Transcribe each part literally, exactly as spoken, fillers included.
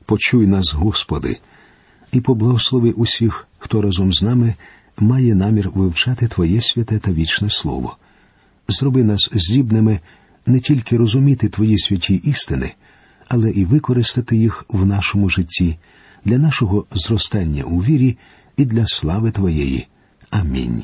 Почуй нас, Господи, і поблагослови усіх, хто разом з нами має намір вивчати Твоє святе та вічне Слово. Зроби нас здібними не тільки розуміти Твої святі істини, але і використати їх в нашому житті для нашого зростання у вірі і для слави Твоєї. Амінь.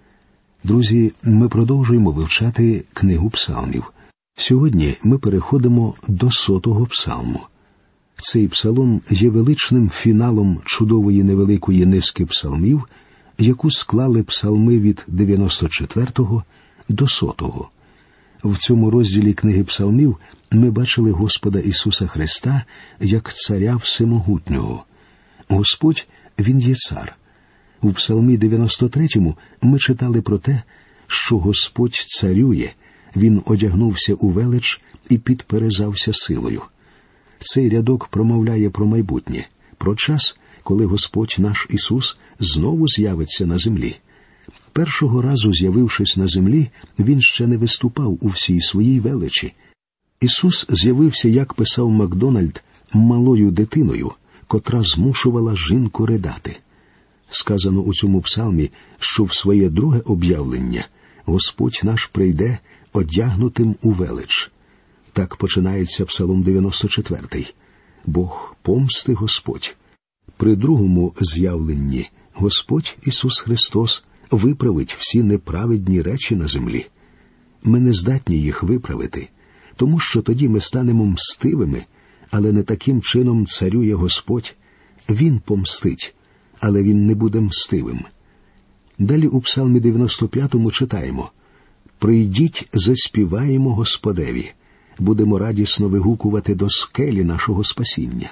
Друзі, ми продовжуємо вивчати книгу псалмів. Сьогодні ми переходимо до сотого псалму. Цей псалом є величним фіналом чудової невеликої низки псалмів, яку склали псалми від дев'яносто четвертого до сотого. В цьому розділі книги псалмів ми бачили Господа Ісуса Христа як царя всемогутнього. Господь, Він є цар. У псалмі дев'яносто третьому ми читали про те, що Господь царює, Він одягнувся у велич і підперезався силою. Цей рядок промовляє про майбутнє, про час, коли Господь наш Ісус знову з'явиться на землі. Першого разу, з'явившись на землі, Він ще не виступав у всій своїй величі. Ісус з'явився, як писав Макдональд, малою дитиною, котра змушувала жінку ридати. Сказано у цьому псалмі, що в своє друге об'явлення Господь наш прийде одягнутим у велич. Так починається псалом дев'яносто четвертий. Бог помсти Господь. При другому з'явленні Господь Ісус Христос виправить всі неправедні речі на землі. Ми не здатні їх виправити, тому що тоді ми станемо мстивими, але не таким чином царює Господь. Він помстить, але Він не буде мстивим. Далі у псалмі дев'яносто п'ятому читаємо: «Прийдіть, заспіваємо Господеві, будемо радісно вигукувати до скелі нашого спасіння».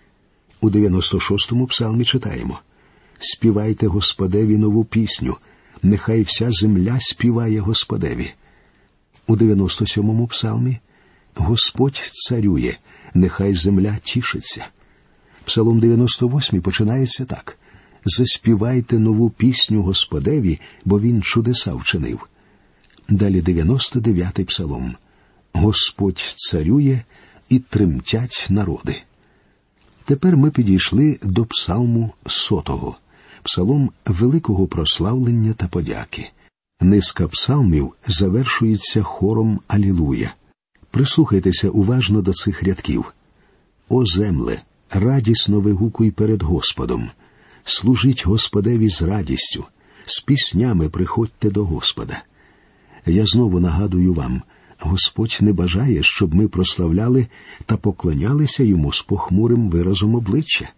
У дев'яносто шостому псалмі читаємо: «Співайте Господеві нову пісню, нехай вся земля співає Господеві». У дев'яносто сьомому псалмі: «Господь царює, нехай земля тішиться». Псалом дев'яносто восьмий починається так: «Заспівайте нову пісню Господеві, бо Він чудеса вчинив». Далі дев'яносто дев'ятий псалом: «Господь царює, і тремтять народи». Тепер ми підійшли до псалму сотого, псалом великого прославлення та подяки. Низка псалмів завершується хором «Алілуя». Прислухайтеся уважно до цих рядків. «О земле, радісно вигукуй перед Господом, служіть Господеві з радістю, з піснями приходьте до Господа». Я знову нагадую вам, Господь не бажає, щоб ми прославляли та поклонялися Йому з похмурим виразом обличчя.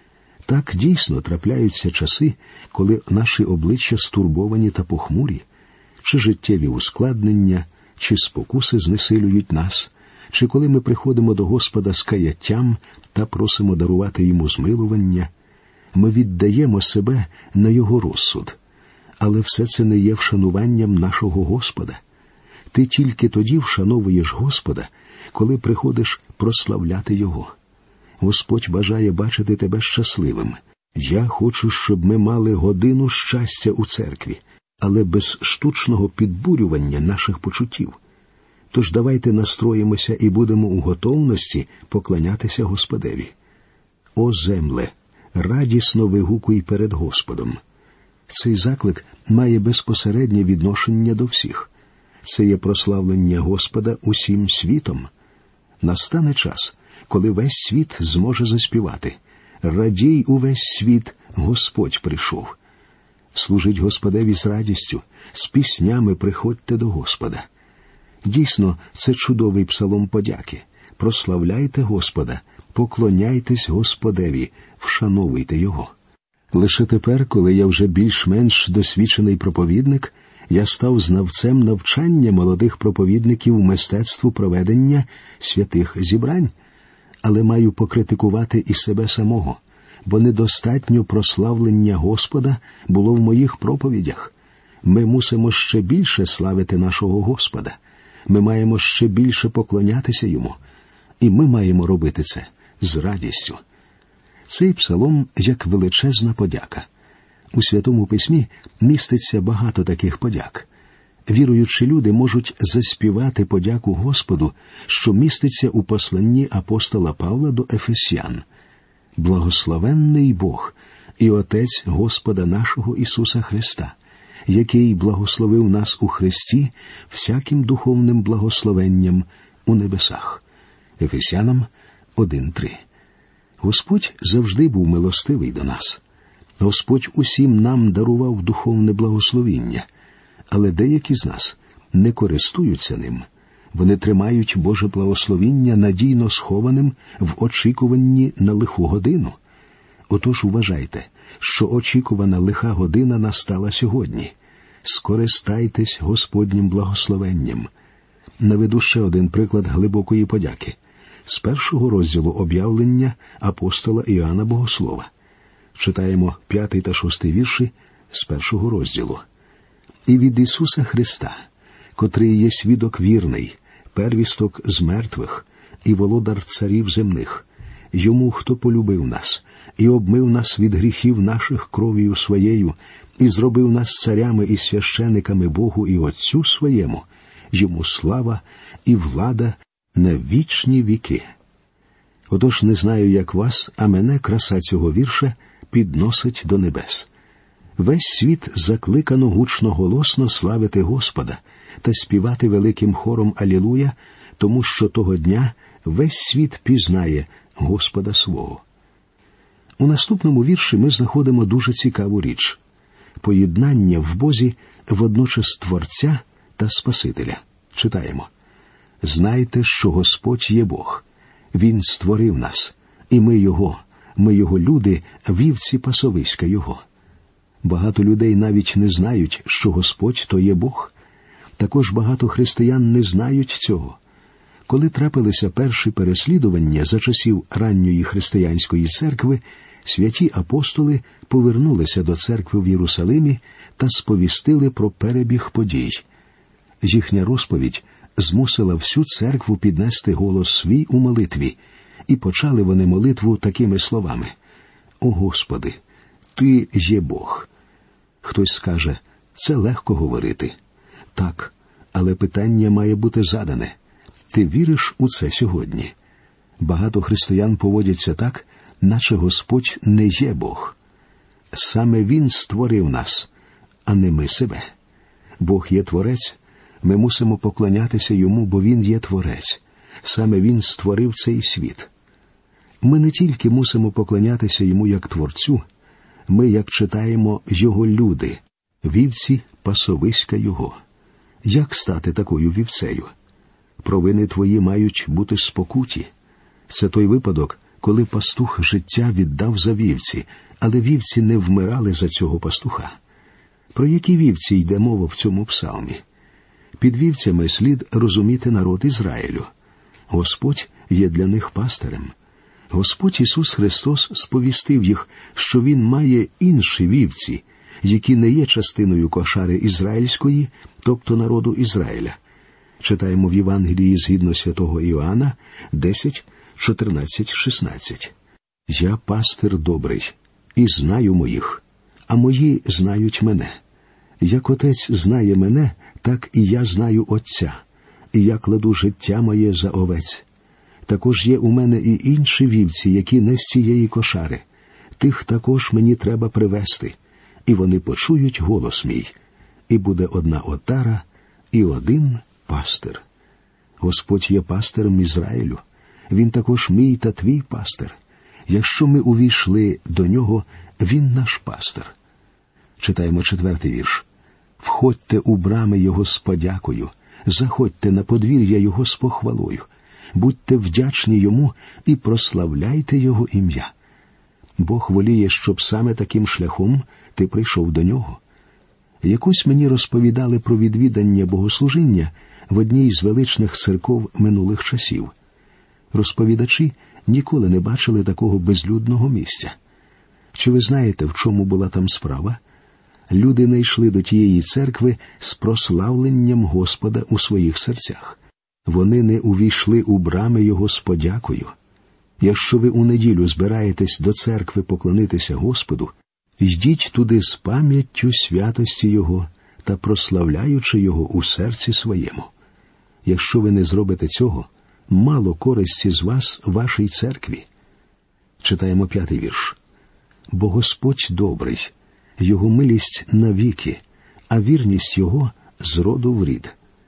Так дійсно трапляються часи, коли наші обличчя стурбовані та похмурі, чи життєві ускладнення, чи спокуси знесилюють нас, чи коли ми приходимо до Господа з каяттям та просимо дарувати Йому змилування. Ми віддаємо себе на Його розсуд. Але все це не є вшануванням нашого Господа. Ти тільки тоді вшановуєш Господа, коли приходиш прославляти Його. Господь бажає бачити тебе щасливим. Я хочу, щоб ми мали годину щастя у церкві, але без штучного підбурювання наших почуттів. Тож давайте настроїмося і будемо у готовності поклонятися Господеві. О земле, радісно вигукуй перед Господом. Цей заклик має безпосереднє відношення до всіх. Це є прославлення Господа усім світом. Настане час, коли весь світ зможе заспівати: «Радій увесь світ, Господь прийшов». Служіть Господеві з радістю, з піснями приходьте до Господа. Дійсно, це чудовий псалом подяки. Прославляйте Господа, поклоняйтесь Господеві, вшановуйте Його. Лише тепер, коли я вже більш-менш досвідчений проповідник, я став знавцем навчання молодих проповідників мистецтву проведення святих зібрань. Але маю покритикувати і себе самого, бо недостатньо прославлення Господа було в моїх проповідях. Ми мусимо ще більше славити нашого Господа. Ми маємо ще більше поклонятися Йому. І ми маємо робити це з радістю. Цей псалом як величезна подяка. У Святому Письмі міститься багато таких подяк. Віруючі люди можуть заспівати подяку Господу, що міститься у посланні апостола Павла до Ефесян. Благословенний Бог і Отець Господа нашого Ісуса Христа, який благословив нас у Христі всяким духовним благословенням у небесах. Ефесянам один три. Господь завжди був милостивий до нас. Господь усім нам дарував духовне благословіння, але деякі з нас не користуються ним. Вони тримають Боже благословіння надійно схованим в очікуванні на лиху годину. Отож уважайте, що очікувана лиха година настала сьогодні. Скористайтесь Господнім благословенням. Наведу ще один приклад глибокої подяки. З першого розділу об'явлення апостола Іоанна Богослова. Читаємо п'ятий та шостий вірші з першого розділу. «І від Ісуса Христа, котрий є свідок вірний, первісток з мертвих і володар царів земних, йому, хто полюбив нас і обмив нас від гріхів наших кров'ю своєю, і зробив нас царями і священиками Богу і Отцю своєму, йому слава і влада на вічні віки». Отож, не знаю, як вас, а мене краса цього вірша підносить до небес. Весь світ закликано гучно-голосно славити Господа та співати великим хором «Алілуя», тому що того дня весь світ пізнає Господа свого. У наступному вірші ми знаходимо дуже цікаву річ – поєднання в Бозі водночас Творця та Спасителя. Читаємо. «Знайте, що Господь є Бог. Він створив нас, і ми Його, ми Його люди, вівці пасовиська Його». Багато людей навіть не знають, що Господь – то є Бог. Також багато християн не знають цього. Коли трапилися перші переслідування за часів ранньої християнської церкви, святі апостоли повернулися до церкви в Єрусалимі та сповістили про перебіг подій. Їхня розповідь змусила всю церкву піднести голос свій у молитві, і почали вони молитву такими словами: «О Господи, Ти є Бог». Хтось скаже, це легко говорити. Так, але питання має бути задане. Ти віриш у це сьогодні? Багато християн поводяться так, наче Господь не є Бог. Саме Він створив нас, а не ми себе. Бог є Творець, ми мусимо поклонятися Йому, бо Він є Творець. Саме Він створив цей світ. Ми не тільки мусимо поклонятися Йому як Творцю, ми, як читаємо, Його люди, вівці пасовиська Його. Як стати такою вівцею? Провини твої мають бути спокуті. Це той випадок, коли пастух життя віддав за вівці, але вівці не вмирали за цього пастуха. Про які вівці йде мова в цьому псалмі? Під вівцями слід розуміти народ Ізраїлю. Господь є для них пастирем. Господь Ісус Христос сповістив їх, що Він має інші вівці, які не є частиною кошари ізраїльської, тобто народу Ізраїля. Читаємо в Євангелії згідно святого Іоанна десять, чотирнадцять, шістнадцять. «Я пастир добрий, і знаю моїх, а мої знають мене. Як Отець знає мене, так і я знаю Отця, і я кладу життя моє за овець. Також є у мене і інші вівці, які не з цієї кошари. Тих також мені треба привести, і вони почують голос мій. І буде одна отара, і один пастир». Господь є пастирем Ізраїлю. Він також мій та твій пастир. Якщо ми увійшли до Нього, Він наш пастир. Читаємо четвертий вірш. «Входьте у брами Його з подякою, заходьте на подвір'я Його з похвалою. Будьте вдячні Йому і прославляйте Його ім'я». Бог воліє, щоб саме таким шляхом ти прийшов до Нього. Якось мені розповідали про відвідання богослужіння в одній з величних церков минулих часів. Розповідачі ніколи не бачили такого безлюдного місця. Чи ви знаєте, в чому була там справа? Люди не йшли до тієї церкви з прославленням Господа у своїх серцях. Вони не увійшли у брами Його з подякою. Якщо ви у неділю збираєтесь до церкви поклонитися Господу, йдіть туди з пам'яттю святості Його та прославляючи Його у серці своєму. Якщо ви не зробите цього, мало користі з вас вашій церкві. Читаємо п'ятий вірш. «Бо Господь добрий, Його милість навіки, а вірність Його з роду в рід».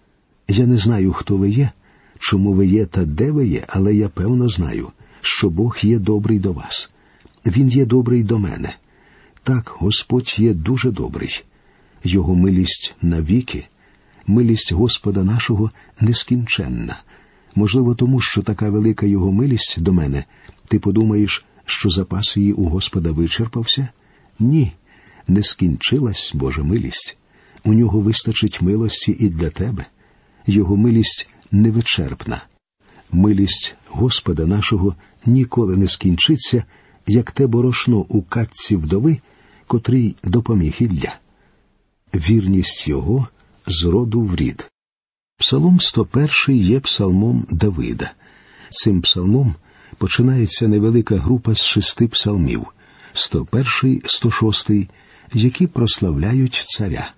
Я не знаю, хто ви є, чому ви є та де ви є, але я певно знаю, що Бог є добрий до вас. Він є добрий до мене. Так, Господь є дуже добрий. Його милість навіки, милість Господа нашого нескінченна. Можливо, тому, що така велика Його милість до мене, ти подумаєш, що запас її у Господа вичерпався? Ні, не скінчилась Божа милість. У Нього вистачить милості і для тебе. Його милість невичерпна. Милість Господа нашого ніколи не скінчиться, як те борошно у катці вдови, котрій допоміг Ілля. Вірність Його з роду в рід. Псалом сто перший є псалмом Давида. Цим псалмом починається невелика група з шести псалмів – сто перший, сто шостий, які прославляють царя.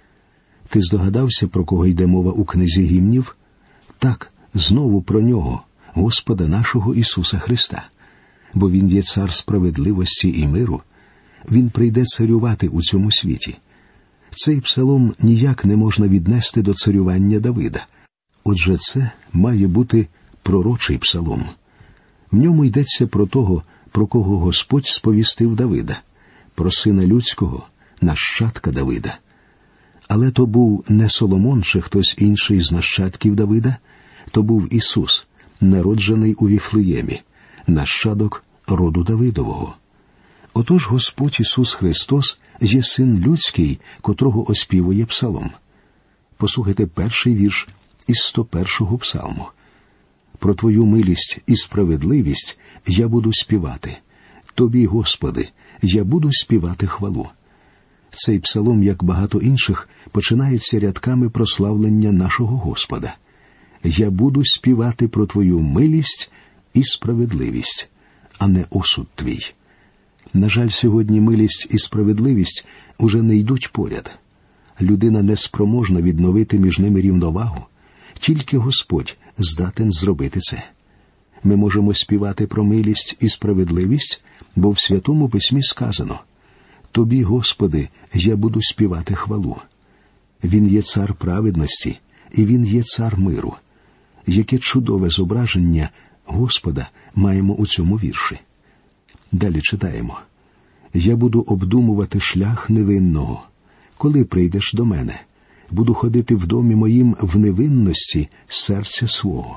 Ти здогадався, про кого йде мова у книзі гімнів? Так, знову про нього, Господа нашого Ісуса Христа. Бо Він є цар справедливості і миру. Він прийде царювати у цьому світі. Цей псалом ніяк не можна віднести до царювання Давида. Отже, це має бути пророчий псалом. В ньому йдеться про того, про кого Господь сповістив Давида, про сина людського, нащадка Давида. Але то був не Соломон чи хтось інший з нащадків Давида, то був Ісус, народжений у Віфлеємі, нащадок роду Давидового. Отож Господь Ісус Христос є син людський, котрого оспівує псалом. Послухайте перший вірш із сто першого псалму. «Про Твою милість і справедливість я буду співати. Тобі, Господи, я буду співати хвалу». Цей псалом, як багато інших, починається рядками прославлення нашого Господа. «Я буду співати про Твою милість і справедливість, а не осуд Твій». На жаль, сьогодні милість і справедливість уже не йдуть поряд. Людина неспроможна відновити між ними рівновагу. Тільки Господь здатен зробити це. Ми можемо співати про милість і справедливість, бо в Святому Письмі сказано: «Тобі, Господи, я буду співати хвалу». Він є цар праведності, і Він є цар миру. Яке чудове зображення Господа маємо у цьому вірші. Далі читаємо. «Я буду обдумувати шлях невинного. Коли прийдеш до мене, буду ходити в домі моїм в невинності серця свого».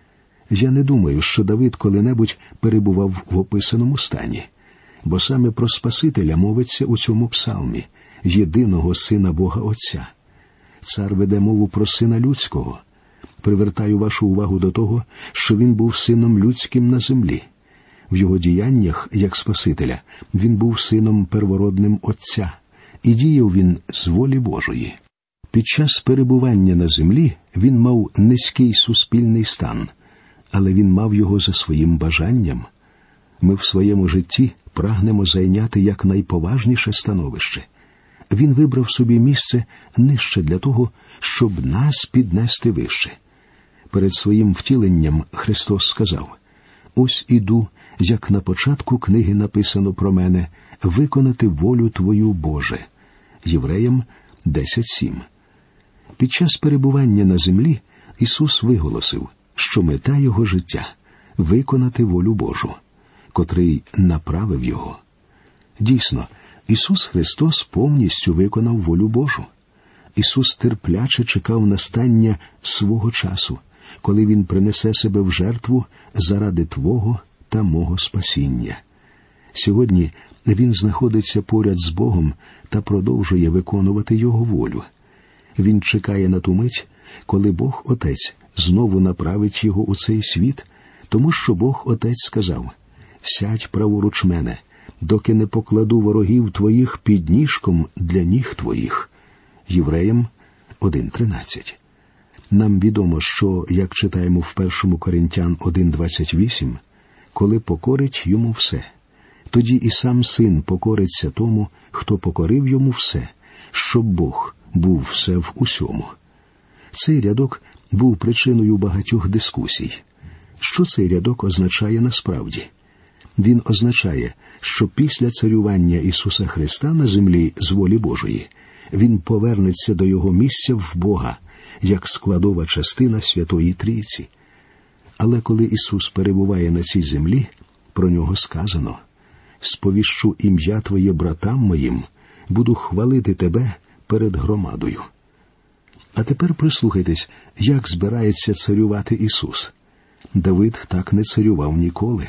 Я не думаю, що Давид коли-небудь перебував в описаному стані, бо саме про Спасителя мовиться у цьому псалмі, єдиного Сина Бога Отця. Цар веде мову про Сина Людського. Привертаю вашу увагу до того, що він був сином людським на землі. В його діяннях, як Спасителя, він був сином первородним Отця, і діяв він з волі Божої. Під час перебування на землі він мав низький суспільний стан, але він мав його за своїм бажанням. Ми в своєму житті прагнемо зайняти якнайповажніше становище. Він вибрав собі місце нижче для того, щоб нас піднести вище. Перед своїм втіленням Христос сказав: «Ось іду, як на початку книги написано про мене, виконати волю Твою, Боже». Євреям десять сім. Під час перебування на землі Ісус виголосив, що мета Його життя – виконати волю Божу, котрий направив Його. Дійсно, Ісус Христос повністю виконав волю Божу. Ісус терпляче чекав настання свого часу, коли Він принесе себе в жертву заради Твого та мого спасіння. Сьогодні Він знаходиться поряд з Богом та продовжує виконувати Його волю. Він чекає на ту мить, коли Бог Отець знову направить Його у цей світ, тому що Бог Отець сказав: «Сядь праворуч мене, доки не покладу ворогів твоїх під ніжком для ніг твоїх». Євреям один тринадцять. Нам відомо, що, як читаємо в першому Коринтян один двадцять вісім, коли покорить йому все, тоді і сам Син покориться тому, хто покорив йому все, щоб Бог був все в усьому. Цей рядок був причиною багатьох дискусій. Що цей рядок означає насправді? Він означає, що після царювання Ісуса Христа на землі з волі Божої Він повернеться до Його місця в Бога, як складова частина Святої Трійці. Але коли Ісус перебуває на цій землі, про Нього сказано: «Сповіщу ім'я Твоє братам моїм, буду хвалити Тебе перед громадою». А тепер прислухайтесь, як збирається царювати Ісус. Давид так не царював ніколи.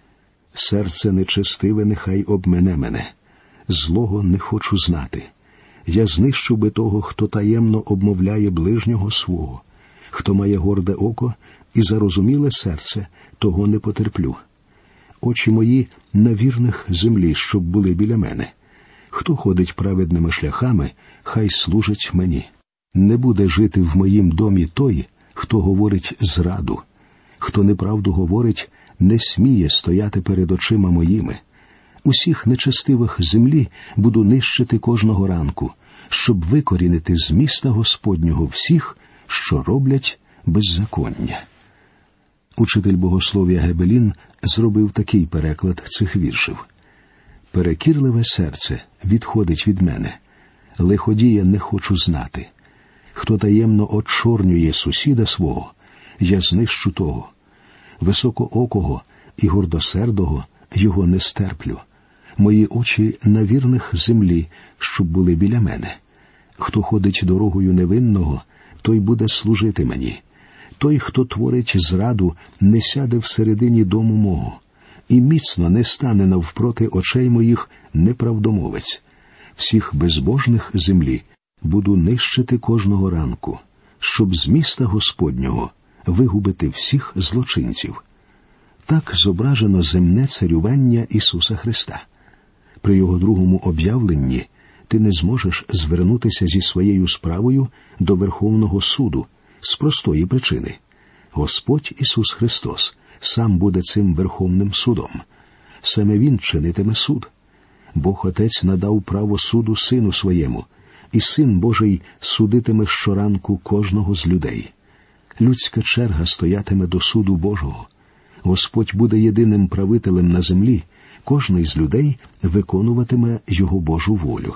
«Серце нечестиве нехай обмене мене, злого не хочу знати. Я знищу би того, хто таємно обмовляє ближнього свого, хто має горде око і зарозуміле серце, того не потерплю. Очі мої на вірних землі, щоб були біля мене. Хто ходить праведними шляхами, хай служить мені. Не буде жити в моїм домі той, хто говорить зраду. Хто неправду говорить, не сміє стояти перед очима моїми. Усіх нечестивих землі буду нищити кожного ранку, щоб викорінити з міста Господнього всіх, що роблять беззаконня». Учитель богослов'я Гебелін зробив такий переклад цих віршів. «Перекірливе серце відходить від мене, лиходія не хочу знати. Хто таємно очорнює сусіда свого, я знищу того. Високоокого і гордосердого його не стерплю. Мої очі на вірних землі, щоб були біля мене. Хто ходить дорогою невинного, той буде служити мені. Той, хто творить зраду, не сяде всередині дому мого, і міцно не стане навпроти очей моїх неправдомовець. Всіх безбожних землі буду нищити кожного ранку, щоб з міста Господнього вигубити всіх злочинців». Так зображено земне царювання Ісуса Христа. При Його другому об'явленні ти не зможеш звернутися зі своєю справою до Верховного суду з простої причини. Господь Ісус Христос сам буде цим Верховним судом. Саме Він чинитиме суд. Бог Отець надав право суду Сину Своєму, і Син Божий судитиме щоранку кожного з людей. Людська черга стоятиме до суду Божого. Господь буде єдиним правителем на землі, кожний з людей виконуватиме Його Божу волю.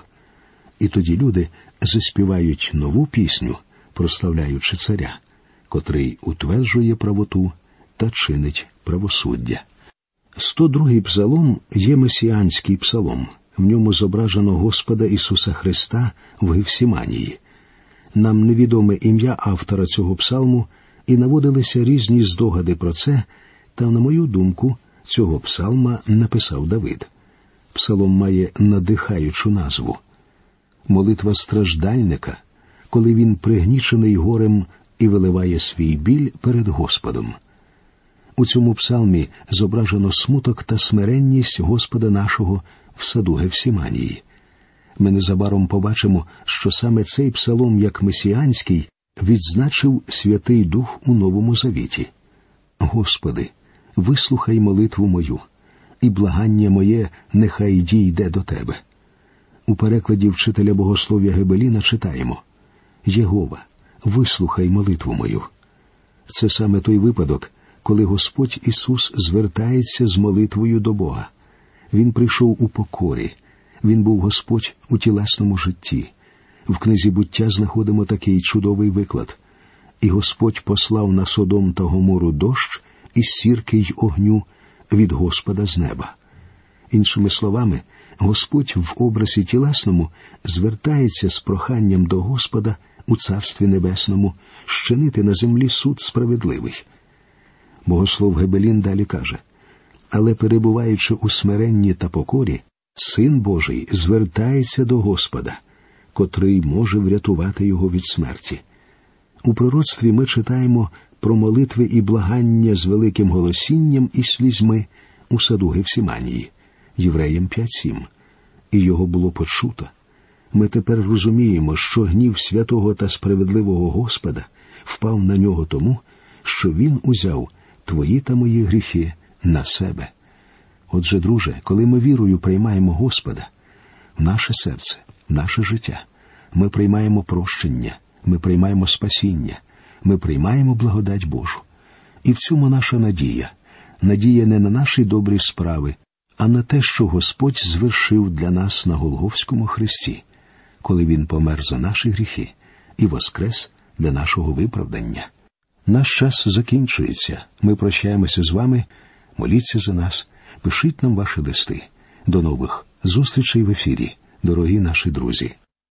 І тоді люди заспівають нову пісню, прославляючи царя, котрий утверджує правоту та чинить правосуддя. сто другий псалом є месіанський псалом. В ньому зображено Господа Ісуса Христа в Гефсіманії. Нам невідоме ім'я автора цього псалму, і наводилися різні здогади про це, та, на мою думку, цього псалма написав Давид. Псалом має надихаючу назву. Молитва страждальника, коли він пригнічений горем і виливає свій біль перед Господом. У цьому псалмі зображено смуток та смиренність Господа нашого в саду Гефсіманії. Ми незабаром побачимо, що саме цей псалом, як месіанський, відзначив Святий Дух у Новому Завіті. «Господи, вислухай молитву мою, і благання моє нехай дійде до Тебе». У перекладі вчителя богослов'я Гебеліна читаємо: «Єгова, вислухай молитву мою». Це саме той випадок, коли Господь Ісус звертається з молитвою до Бога. Він прийшов у покорі. Він був Господь у тілесному житті. В книзі «Буття» знаходимо такий чудовий виклад: «І Господь послав на Содом та Гомору дощ із сірки й огню від Господа з неба». Іншими словами, Господь в образі тілесному звертається з проханням до Господа у Царстві Небесному щинити на землі суд справедливий. Богослов Гебелін далі каже: «Але перебуваючи у смиренні та покорі, Син Божий звертається до Господа, котрий може врятувати його від смерті». У пророцтві ми читаємо про молитви і благання з великим голосінням і слізьми у саду Гефсіманії. Євреям п'ять сім. І його було почуто. Ми тепер розуміємо, що гнів святого та справедливого Господа впав на нього тому, що він узяв твої та мої гріхи на себе. Отже, друже, коли ми вірою приймаємо Господа в наше серце, в наше життя, ми приймаємо прощення, ми приймаємо спасіння, ми приймаємо благодать Божу. І в цьому наша надія надія не на наші добрі справи, а на те, що Господь звершив для нас на Голгофському хресті, коли Він помер за наші гріхи і воскрес для нашого виправдання. Наш час закінчується. Ми прощаємося з вами. Моліться за нас. Пишіть нам ваші листи. До нових зустрічей в ефірі, дорогі наші друзі.